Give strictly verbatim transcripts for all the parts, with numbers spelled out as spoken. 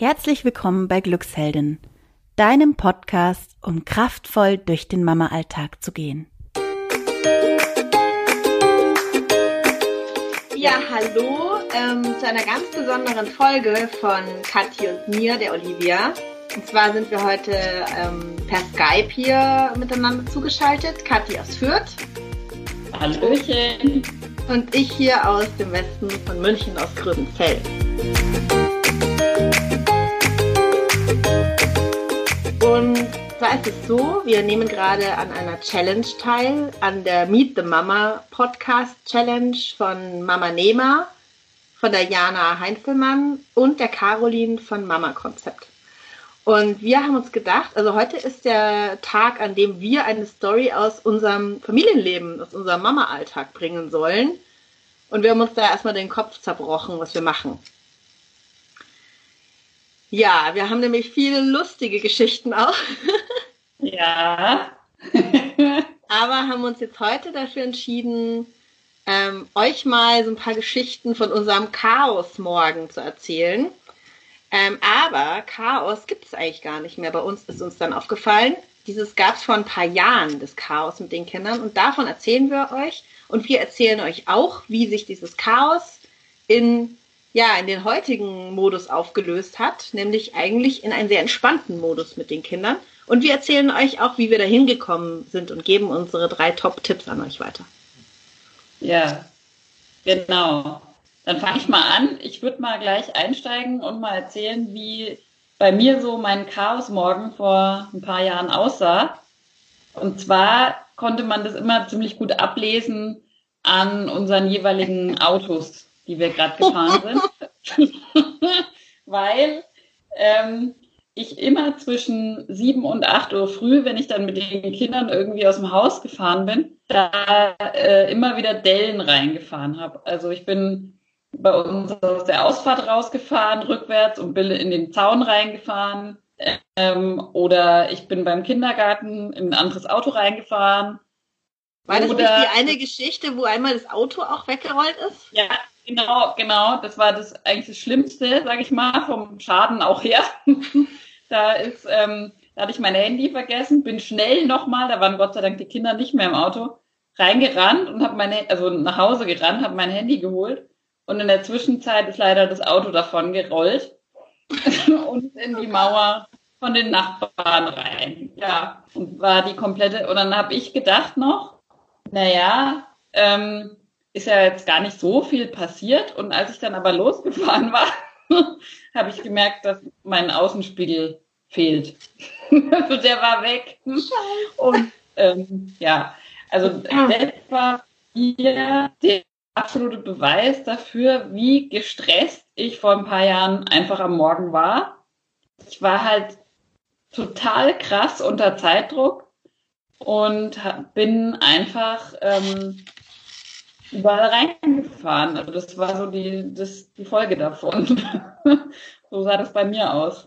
Herzlich willkommen bei Glücksheldin, deinem Podcast, um kraftvoll durch den Mama-Alltag zu gehen. Ja, hallo ähm, zu einer ganz besonderen Folge von Kathi und mir, der Olivia. Und zwar sind wir heute ähm, per Skype hier miteinander zugeschaltet. Kathi aus Fürth. Hallöchen. Und ich hier aus dem Westen von München, aus Gröbenfeld. Und zwar ist es so, wir nehmen gerade an einer Challenge teil, an der Meet the Mama Podcast Challenge von Mama Nema, von der Jana Heinzelmann und der Caroline von Mama Konzept. Und wir haben uns gedacht, also heute ist der Tag, an dem wir eine Story aus unserem Familienleben, aus unserem Mama-Alltag bringen sollen. Und wir haben uns da erstmal den Kopf zerbrochen, was wir machen. Ja, wir haben nämlich viele lustige Geschichten auch. Ja. Aber haben uns jetzt heute dafür entschieden, ähm, euch mal so ein paar Geschichten von unserem Chaos-Morgen zu erzählen. Ähm, aber Chaos gibt es eigentlich gar nicht mehr. Bei uns ist uns dann aufgefallen, dieses gab es vor ein paar Jahren, das Chaos mit den Kindern. Und davon erzählen wir euch. Und wir erzählen euch auch, wie sich dieses Chaos in, ja, in den heutigen Modus aufgelöst hat. Nämlich eigentlich in einen sehr entspannten Modus mit den Kindern. Und wir erzählen euch auch, wie wir da hingekommen sind und geben unsere drei Top-Tipps an euch weiter. Ja, genau. Dann fange ich mal an. Ich würde mal gleich einsteigen und mal erzählen, wie bei mir so mein Chaos-Morgen vor ein paar Jahren aussah. Und zwar konnte man das immer ziemlich gut ablesen an unseren jeweiligen Autos, die wir gerade gefahren sind. Weil ähm, ich immer zwischen sieben und acht Uhr früh, wenn ich dann mit den Kindern irgendwie aus dem Haus gefahren bin, da äh, immer wieder Dellen reingefahren habe. Also ich bin bei uns aus der Ausfahrt rausgefahren, rückwärts und bin in den Zaun reingefahren. Ähm, oder ich bin beim Kindergarten in ein anderes Auto reingefahren. War das oder, nicht die eine Geschichte, wo einmal das Auto auch weggerollt ist? Ja, genau, genau. Das war das eigentlich das Schlimmste, sage ich mal, vom Schaden auch her. da ist, ähm, da hatte ich mein Handy vergessen, bin schnell nochmal, da waren Gott sei Dank die Kinder nicht mehr im Auto, reingerannt und habe meine, also nach Hause gerannt, habe mein Handy geholt. Und in der Zwischenzeit ist leider das Auto davon gerollt und in die Mauer von den Nachbarn rein. Ja, und war die komplette, und dann habe ich gedacht noch, naja, ähm, ist ja jetzt gar nicht so viel passiert. Und als ich dann aber losgefahren war, habe ich gemerkt, dass mein Außenspiegel fehlt. Also der war weg. Und ähm, ja, also das war hier der absolute Beweis dafür, wie gestresst ich vor ein paar Jahren einfach am Morgen war. Ich war halt total krass unter Zeitdruck und bin einfach ähm, überall reingefahren. Also das war so die, das, die Folge davon. So sah das bei mir aus.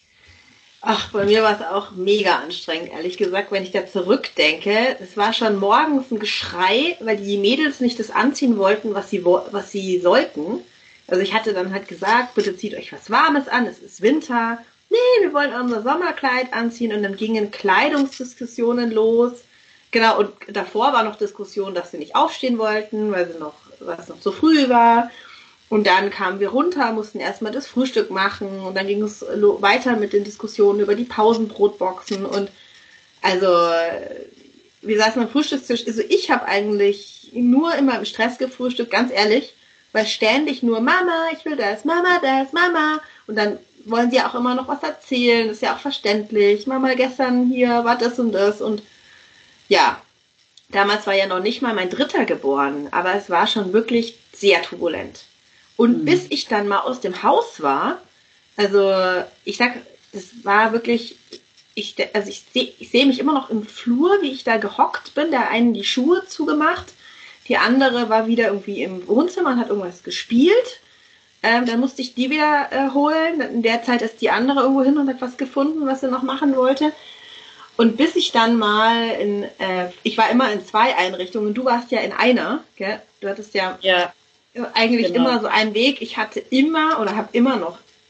Ach, bei mir war es auch mega anstrengend, ehrlich gesagt, wenn ich da zurückdenke. Es war schon morgens ein Geschrei, weil die Mädels nicht das anziehen wollten, was sie, was sie sollten. Also ich hatte dann halt gesagt, bitte zieht euch was Warmes an, es ist Winter. Nee, wir wollen unser Sommerkleid anziehen. Und dann gingen Kleidungsdiskussionen los. Genau, und davor war noch Diskussion, dass sie nicht aufstehen wollten, weil sie noch, weil es noch zu früh war. Und dann kamen wir runter, mussten erstmal das Frühstück machen und dann ging es weiter mit den Diskussionen über die Pausenbrotboxen und also wir saßen am Frühstückstisch, also ich habe eigentlich nur immer im Stress gefrühstückt, ganz ehrlich, weil ständig nur Mama, ich will das, Mama, das, Mama und dann wollen sie auch immer noch was erzählen, das ist ja auch verständlich, Mama, gestern hier war das und das und ja, damals war ja noch nicht mal mein Dritter geboren, aber es war schon wirklich sehr turbulent. Und mhm. bis ich dann mal aus dem Haus war, also ich sag, das war wirklich, ich, also ich sehe ich seh mich immer noch im Flur, wie ich da gehockt bin, der einen die Schuhe zugemacht, die andere war wieder irgendwie im Wohnzimmer und hat irgendwas gespielt. Ähm, dann musste ich die wieder äh, holen. In der Zeit ist die andere irgendwo hin und hat was gefunden, was sie noch machen wollte. Und bis ich dann mal in, äh, ich war immer in zwei Einrichtungen, du warst ja in einer, gell? Du hattest ja, ja eigentlich genau. immer so einen Weg. Ich hatte immer oder habe immer noch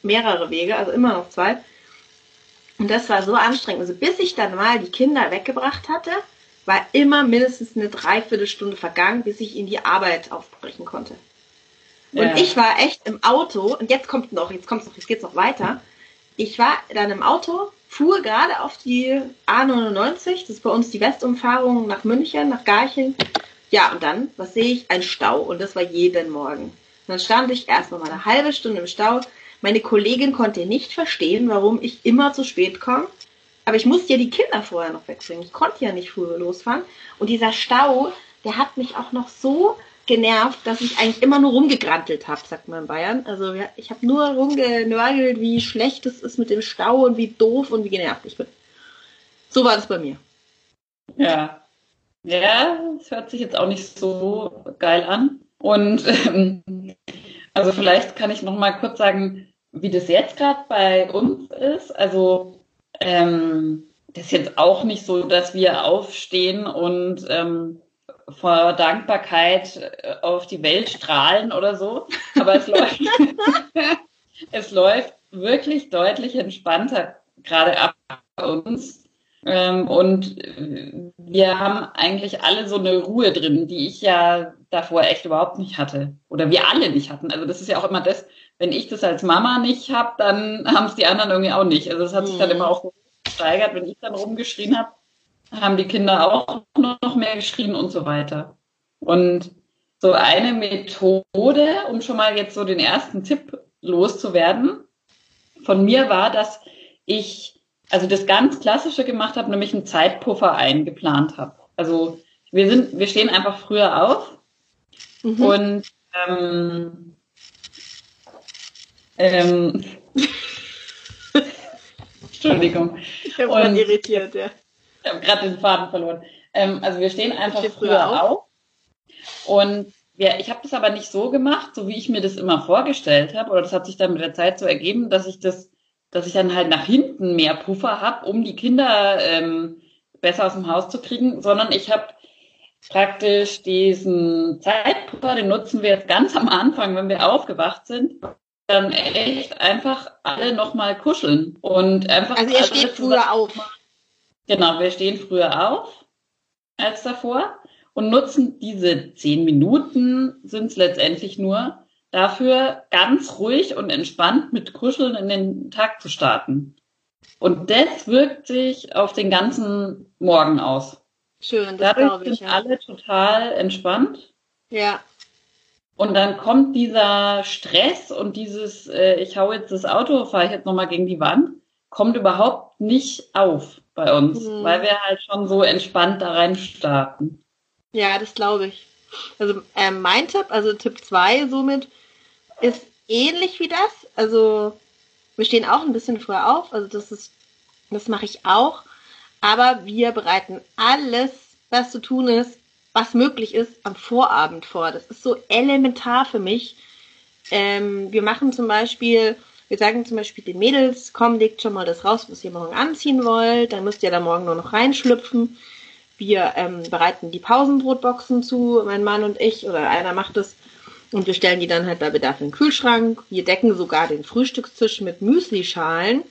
mehrere Wege, also immer noch zwei. Und das war so anstrengend. Also bis ich dann mal die Kinder weggebracht hatte, war immer mindestens eine Dreiviertelstunde vergangen, bis ich in die Arbeit aufbrechen konnte. Und ja. ich war echt im Auto, und jetzt kommt noch, jetzt kommt's noch, jetzt geht's noch weiter. Ich war dann im Auto, fuhr gerade auf die A neunundneunzig, das ist bei uns die Westumfahrung nach München, nach Garching. Ja, und dann, was sehe ich? Ein Stau, und das war jeden Morgen. Und dann stand ich erstmal mal eine halbe Stunde im Stau. Meine Kollegin konnte nicht verstehen, warum ich immer zu spät komme. Aber ich musste ja die Kinder vorher noch wegbringen. Ich konnte ja nicht früher losfahren. Und dieser Stau, der hat mich auch noch so genervt, dass ich eigentlich immer nur rumgegrantelt habe, sagt man in Bayern. Also ja, ich habe nur rumgenörgelt, wie schlecht es ist mit dem Stau und wie doof und wie genervt ich bin. So war das bei mir. Ja, ja, das hört sich jetzt auch nicht so geil an. Und ähm, also vielleicht kann ich noch mal kurz sagen, wie das jetzt gerade bei uns ist. Also ähm, das ist jetzt auch nicht so, dass wir aufstehen und ähm, vor Dankbarkeit auf die Welt strahlen oder so. Aber es läuft, es läuft wirklich deutlich entspannter gerade ab bei uns. Ähm, und wir haben eigentlich alle so eine Ruhe drin, die ich ja davor echt überhaupt nicht hatte. Oder wir alle nicht hatten. Also das ist ja auch immer das, wenn ich das als Mama nicht habe, dann haben es die anderen irgendwie auch nicht. Also das hat sich dann immer auch gesteigert. Wenn ich dann rumgeschrien habe, haben die Kinder auch noch mehr geschrien und so weiter. Und so eine Methode, um schon mal jetzt so den ersten Tipp loszuwerden, von mir war, dass ich also das ganz Klassische gemacht habe, nämlich einen Zeitpuffer eingeplant habe. Also wir sind, wir stehen einfach früher auf mhm. und ähm, ähm, Entschuldigung. Ich bin gerade irritiert, ja. Ich habe gerade den Faden verloren. Ähm, also wir stehen einfach früher, früher auf. auf und wir, ich habe das aber nicht so gemacht, so wie ich mir das immer vorgestellt habe, oder das hat sich dann mit der Zeit so ergeben, dass ich das dass ich dann halt nach hinten mehr Puffer habe, um die Kinder ähm, besser aus dem Haus zu kriegen, sondern ich habe praktisch diesen Zeitpuffer, den nutzen wir jetzt ganz am Anfang, wenn wir aufgewacht sind, dann echt einfach alle nochmal kuscheln. Und einfach also ihr steht früher auf. Genau, wir stehen früher auf als davor und nutzen diese zehn Minuten, sind es letztendlich nur, dafür ganz ruhig und entspannt mit Kuscheln in den Tag zu starten. Und das wirkt sich auf den ganzen Morgen aus. Schön, das glaube ich. Dadurch sind ja. alle total entspannt. Ja. Und dann kommt dieser Stress und dieses, äh, ich hau jetzt das Auto, fahre ich jetzt nochmal gegen die Wand, kommt überhaupt nicht auf bei uns, mhm. weil wir halt schon so entspannt da rein starten. Ja, das glaube ich. Also äh, mein Tipp, also Tipp zwei somit, ist ähnlich wie das. Also wir stehen auch ein bisschen früher auf. Also das ist, das mache ich auch. Aber wir bereiten alles, was zu tun ist, was möglich ist, am Vorabend vor. Das ist so elementar für mich. Ähm, wir machen zum Beispiel, wir sagen zum Beispiel den Mädels, komm, legt schon mal das raus, was ihr morgen anziehen wollt. Dann müsst ihr da morgen nur noch reinschlüpfen. Wir ähm, bereiten die Pausenbrotboxen zu, mein Mann und ich, oder einer macht es. Und wir stellen die dann halt bei Bedarf in den Kühlschrank. Wir decken sogar den Frühstückstisch mit Müslischalen.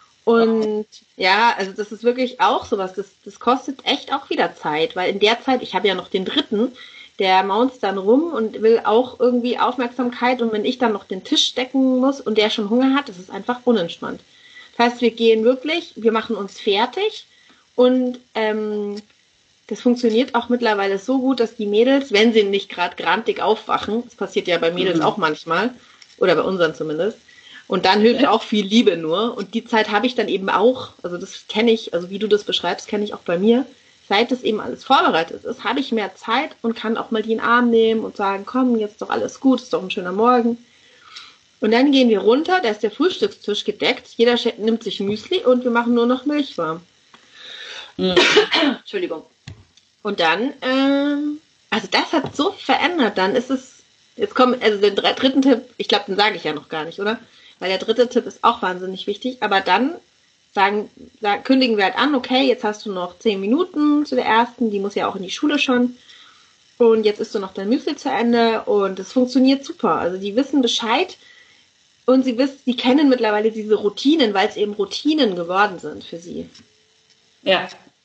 Und ja, also das ist wirklich auch sowas. Das, das kostet echt auch wieder Zeit. Weil in der Zeit, ich habe ja noch den Dritten, der maunzt dann rum und will auch irgendwie Aufmerksamkeit. Und wenn ich dann noch den Tisch decken muss und der schon Hunger hat, das ist einfach unentspannt. Das heißt, wir gehen wirklich, wir machen uns fertig. Und ähm, das funktioniert auch mittlerweile so gut, dass die Mädels, wenn sie nicht gerade grantig aufwachen, das passiert ja bei Mädels mhm. auch manchmal, oder bei unseren zumindest, und dann hilft auch viel Liebe nur. Und die Zeit habe ich dann eben auch, also das kenne ich, also wie du das beschreibst, kenne ich auch bei mir. Seit das eben alles vorbereitet ist, habe ich mehr Zeit und kann auch mal die in den Arm nehmen und sagen, komm, jetzt ist doch alles gut, ist doch ein schöner Morgen. Und dann gehen wir runter, da ist der Frühstückstisch gedeckt, jeder nimmt sich Müsli und wir machen nur noch Milch warm. Mhm. Entschuldigung. Und dann, ähm, also das hat so verändert, dann ist es, jetzt kommen, also den dritten Tipp, ich glaube, den sage ich ja noch gar nicht, oder? Weil der dritte Tipp ist auch wahnsinnig wichtig, aber dann sagen, sagen, kündigen wir halt an, okay, jetzt hast du noch zehn Minuten zu der ersten, die muss ja auch in die Schule schon und jetzt isst du noch dein Müsli zu Ende und es funktioniert super, also die wissen Bescheid, Und sie wissen, sie kennen mittlerweile diese Routinen, weil es eben Routinen geworden sind für sie. Ja.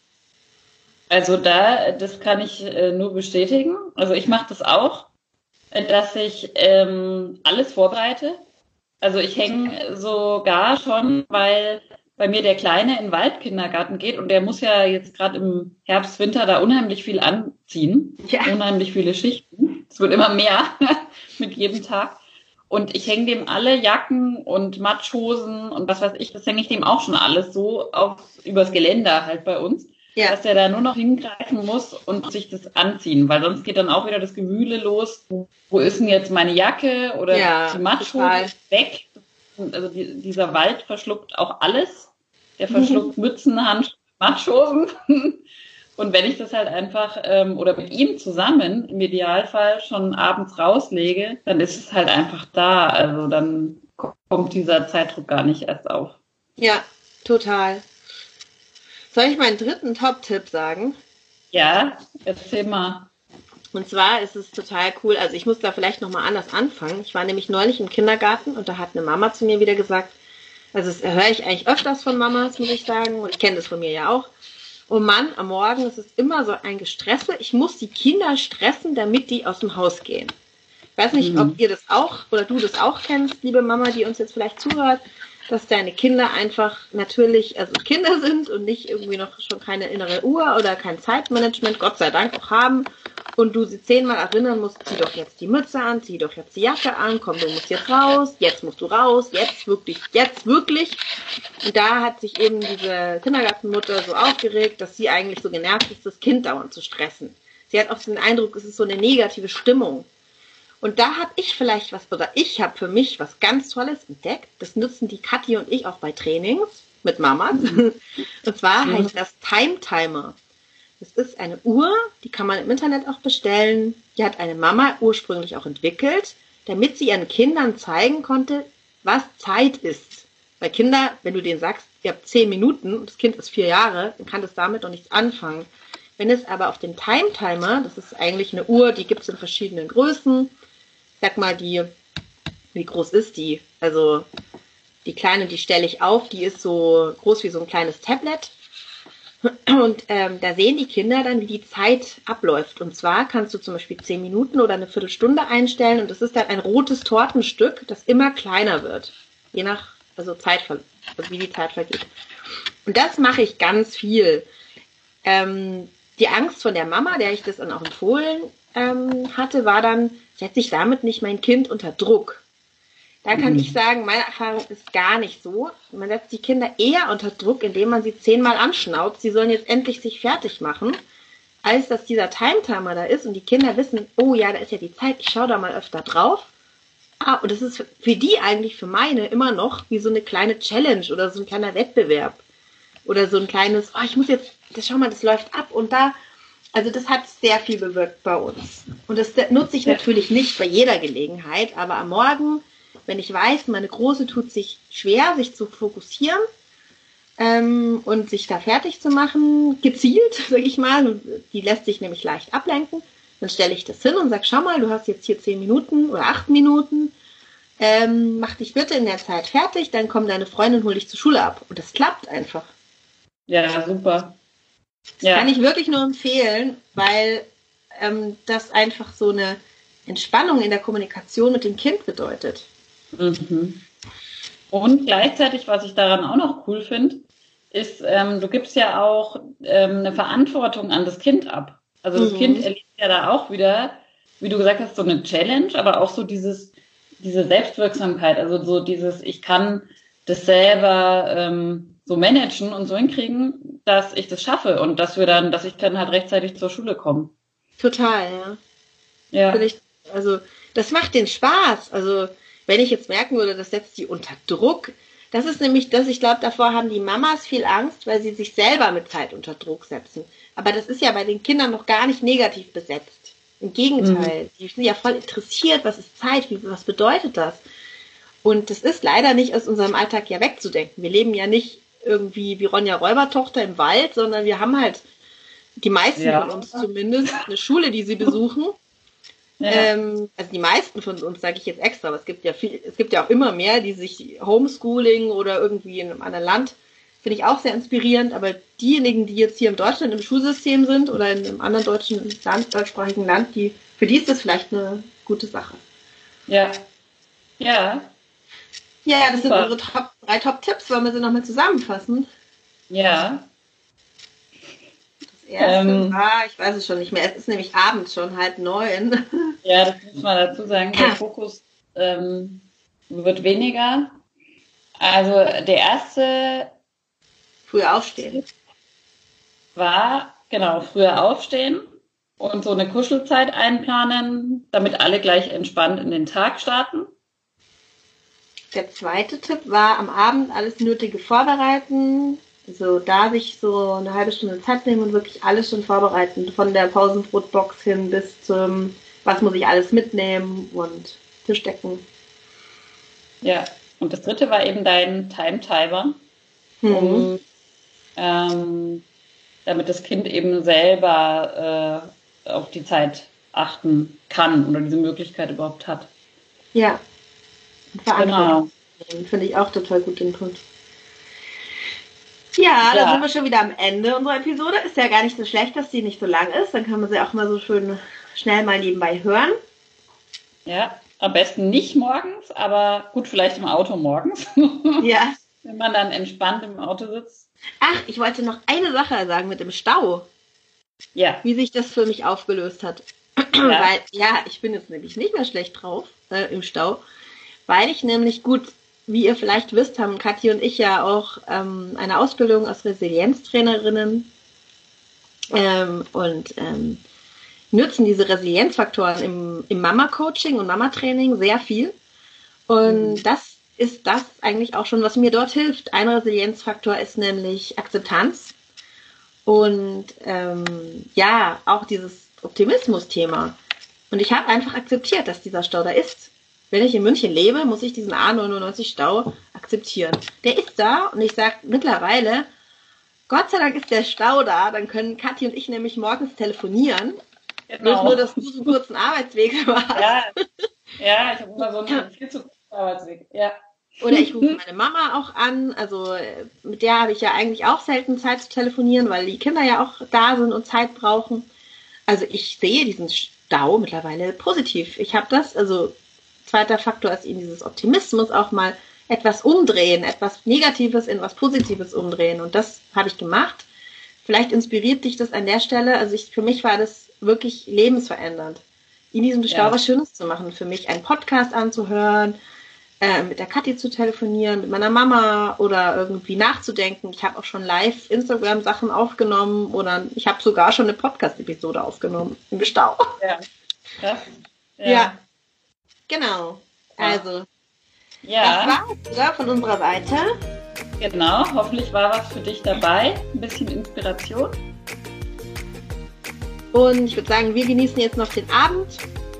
Also da, das kann ich äh, nur bestätigen. Also ich mache das auch, äh, dass ich ähm, alles vorbereite. Also ich hänge sogar schon, weil bei mir der Kleine in den Waldkindergarten geht und der muss ja jetzt gerade im Herbst, Winter da unheimlich viel anziehen. Ja. Unheimlich viele Schichten. Es wird immer mehr mit jedem Tag. Und ich hänge dem alle Jacken und Matschhosen und was weiß ich, das hänge ich dem auch schon alles so aufs, übers Geländer halt bei uns. Ja. Dass der da nur noch hingreifen muss und sich das anziehen, weil sonst geht dann auch wieder das Gewühle los. Wo ist denn jetzt meine Jacke oder ja, die Matschhose ist weg? Also die, dieser Wald verschluckt auch alles. Der verschluckt Mützen, Handschuhe, Matschhosen. Und wenn ich das halt einfach ähm, oder mit ihm zusammen im Idealfall schon abends rauslege, dann ist es halt einfach da. Also dann kommt dieser Zeitdruck gar nicht erst auf. Ja, total. Soll ich meinen dritten Top-Tipp sagen? Ja, erzähl mal. Und zwar ist es total cool, also ich muss da vielleicht nochmal anders anfangen. Ich war nämlich neulich im Kindergarten und da hat eine Mama zu mir wieder gesagt, also das höre ich eigentlich öfters von Mamas, muss ich sagen, und ich kenne das von mir ja auch. Oh Mann, am Morgen ist es immer so ein Gestresse. Ich muss die Kinder stressen, damit die aus dem Haus gehen. Ich weiß nicht, mhm. ob ihr das auch oder du das auch kennst, liebe Mama, die uns jetzt vielleicht zuhört, dass deine Kinder einfach natürlich, also Kinder sind und nicht irgendwie noch schon keine innere Uhr oder kein Zeitmanagement, Gott sei Dank auch haben. Und du sie zehnmal erinnern musst, zieh doch jetzt die Mütze an, zieh doch jetzt die Jacke an, komm, du musst jetzt raus, jetzt musst du raus, jetzt wirklich, jetzt wirklich. Und da hat sich eben diese Kindergartenmutter so aufgeregt, dass sie eigentlich so genervt ist, das Kind dauernd zu stressen. Sie hat oft den Eindruck, es ist so eine negative Stimmung. Und da habe ich vielleicht was, oder ich habe für mich was ganz Tolles entdeckt. Das nutzen die Kathi und ich auch bei Trainings mit Mamas. Und zwar heißt das Time Timer. Das ist eine Uhr, die kann man im Internet auch bestellen. Die hat eine Mama ursprünglich auch entwickelt, damit sie ihren Kindern zeigen konnte, was Zeit ist. Weil Kinder, wenn du denen sagst, ihr habt zehn Minuten und das Kind ist vier Jahre, dann kann das damit noch nichts anfangen. Wenn es aber auf dem Time Timer, das ist eigentlich eine Uhr, die gibt es in verschiedenen Größen. Sag mal, die, wie groß ist die? Also die kleine, die stelle ich auf, die ist so groß wie so ein kleines Tablet. Und ähm, da sehen die Kinder dann, wie die Zeit abläuft. Und zwar kannst du zum Beispiel zehn Minuten oder eine Viertelstunde einstellen und das ist dann ein rotes Tortenstück, das immer kleiner wird. Je nach, also Zeit, also wie die Zeit vergeht. Und das mache ich ganz viel. Ähm, die Angst von der Mama, der ich das dann auch empfohlen ähm, hatte, war dann, setze ich damit nicht mein Kind unter Druck. Da kann mhm. ich sagen, meine Erfahrung ist gar nicht so. Man setzt die Kinder eher unter Druck, indem man sie zehnmal anschnaubt. Sie sollen jetzt endlich sich fertig machen, als dass dieser Time-Timer da ist und die Kinder wissen, oh ja, da ist ja die Zeit, ich schaue da mal öfter drauf. Ah, und das ist für die eigentlich, für meine, immer noch wie so eine kleine Challenge oder so ein kleiner Wettbewerb. Oder so ein kleines, oh, ich muss jetzt, das, schau mal, das läuft ab und da. Also das hat sehr viel bewirkt bei uns. Und das nutze ich natürlich nicht bei jeder Gelegenheit, aber am Morgen, wenn ich weiß, meine Große tut sich schwer, sich zu fokussieren ähm, und sich da fertig zu machen, gezielt, sage ich mal, und die lässt sich nämlich leicht ablenken, dann stelle ich das hin und sage, schau mal, du hast jetzt hier zehn Minuten oder acht Minuten, ähm, mach dich bitte in der Zeit fertig, dann kommt deine Freundin und hol dich zur Schule ab. Und das klappt einfach. Ja, super. Das ja. kann ich wirklich nur empfehlen, weil ähm, das einfach so eine Entspannung in der Kommunikation mit dem Kind bedeutet. Mhm. Und gleichzeitig, was ich daran auch noch cool finde, ist, ähm, du gibst ja auch ähm, eine Verantwortung an das Kind ab. Also das mhm. Kind erlebt ja da auch wieder, wie du gesagt hast, so eine Challenge, aber auch so dieses, diese Selbstwirksamkeit, also so dieses, ich kann das selber ähm, so managen und so hinkriegen, dass ich das schaffe und dass wir dann, dass ich dann halt rechtzeitig zur Schule komme. Total, ja. Ja. Vielleicht, also das macht den Spaß. Also wenn ich jetzt merken würde, das setzt die unter Druck, das ist nämlich das, ich glaube, davor haben die Mamas viel Angst, weil sie sich selber mit Zeit unter Druck setzen. Aber das ist ja bei den Kindern noch gar nicht negativ besetzt. Im Gegenteil, mhm. die sind ja voll interessiert, was ist Zeit, wie, was bedeutet das? Und das ist leider nicht aus unserem Alltag ja wegzudenken. Wir leben ja nicht irgendwie wie Ronja Räubertochter im Wald, sondern wir haben halt, die meisten ja. von uns zumindest, eine Schule, die sie besuchen. Ja. Ähm, also die meisten von uns, sage ich jetzt extra, aber es gibt ja viel, es gibt ja auch immer mehr, die sich Homeschooling oder irgendwie in einem anderen Land, finde ich auch sehr inspirierend, aber diejenigen, die jetzt hier in Deutschland im Schulsystem sind oder in einem anderen deutschen Land, deutschsprachigen Land, die, für die ist das vielleicht eine gute Sache. Ja. Ja. Ja, das Super. sind unsere Top, drei Top-Tipps. Wollen wir sie nochmal zusammenfassen? Ja. Das erste ähm, war, ich weiß es schon nicht mehr, es ist nämlich abends schon, halb neun. Ja, das muss man dazu sagen, der Fokus ähm, wird weniger. Also der erste früher aufstehen. War, genau, früher aufstehen und so eine Kuschelzeit einplanen, damit alle gleich entspannt in den Tag starten. Der zweite Tipp war, am Abend alles Nötige vorbereiten. Also da sich so eine halbe Stunde Zeit nehmen und wirklich alles schon vorbereiten. Von der Pausenbrotbox hin bis zum, was muss ich alles mitnehmen und Tischdecken. Ja, und das dritte war eben dein Time-Timer, mhm. um, ähm, damit das Kind eben selber äh, auf die Zeit achten kann oder diese Möglichkeit überhaupt hat. Ja. Verantwortung. Genau. Finde ich auch total gut den Punkt. Ja, ja, da sind wir schon wieder am Ende unserer Episode. Ist ja gar nicht so schlecht, dass die nicht so lang ist. Dann kann man sie auch mal so schön schnell mal nebenbei hören. Ja, am besten nicht morgens, aber gut, vielleicht im Auto morgens. Ja. Wenn man dann entspannt im Auto sitzt. Ach, ich wollte noch eine Sache sagen mit dem Stau. Ja. Wie sich das für mich aufgelöst hat. Ja. Weil, ja, ich bin jetzt nämlich nicht mehr schlecht drauf äh, im Stau. Weil ich nämlich, gut, wie ihr vielleicht wisst, haben Kathi und ich ja auch ähm, eine Ausbildung als Resilienztrainerinnen ähm, und ähm, nutzen diese Resilienzfaktoren im, im Mama-Coaching und Mama-Training sehr viel. Und mhm. das ist das eigentlich auch schon, was mir dort hilft. Ein Resilienzfaktor ist nämlich Akzeptanz und ähm, ja, auch dieses Optimismus-Thema. Und ich habe einfach akzeptiert, dass dieser Stau da ist. Wenn ich in München lebe, muss ich diesen A neunundneunzig Stau akzeptieren. Der ist da und ich sage mittlerweile, Gott sei Dank ist der Stau da, dann können Kathi und ich nämlich morgens telefonieren. Genau. Nur, dass du so einen kurzen Arbeitsweg hast. Ja, ja, ich habe immer so einen viel zu kurzen Arbeitsweg. Ja. Oder ich rufe meine Mama auch an, also mit der habe ich ja eigentlich auch selten Zeit zu telefonieren, weil die Kinder ja auch da sind und Zeit brauchen. Also ich sehe diesen Stau mittlerweile positiv. Ich habe das, also zweiter Faktor ist eben dieses Optimismus, auch mal etwas umdrehen, etwas Negatives in was Positives umdrehen. Und das habe ich gemacht. Vielleicht inspiriert dich das an der Stelle. Also ich, für mich war das wirklich lebensverändernd, in diesem Stau ja. was Schönes zu machen. Für mich einen Podcast anzuhören, äh, mit der Kathi zu telefonieren, mit meiner Mama oder irgendwie nachzudenken. Ich habe auch schon live Instagram-Sachen aufgenommen oder ich habe sogar schon eine Podcast-Episode aufgenommen im Stau. Ja. Ja. ja. ja. Genau, also ja. das war's oder, von unserer Seite. Genau, hoffentlich war was für dich dabei, ein bisschen Inspiration. Und ich würde sagen, wir genießen jetzt noch den Abend.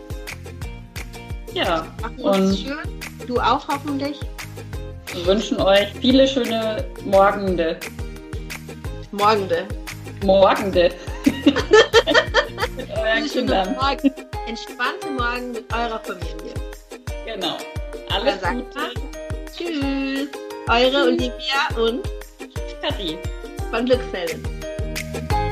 Ja. Machen uns schön, du auch hoffentlich. Wir wünschen euch viele schöne Morgende. Morgende. Morgende. Mit euren Kindern. Morgen. Entspannte Morgen mit eurer Familie. Genau. Alles Gute. Tschüss. Eure Olivia und Kathi von Glücksfelden.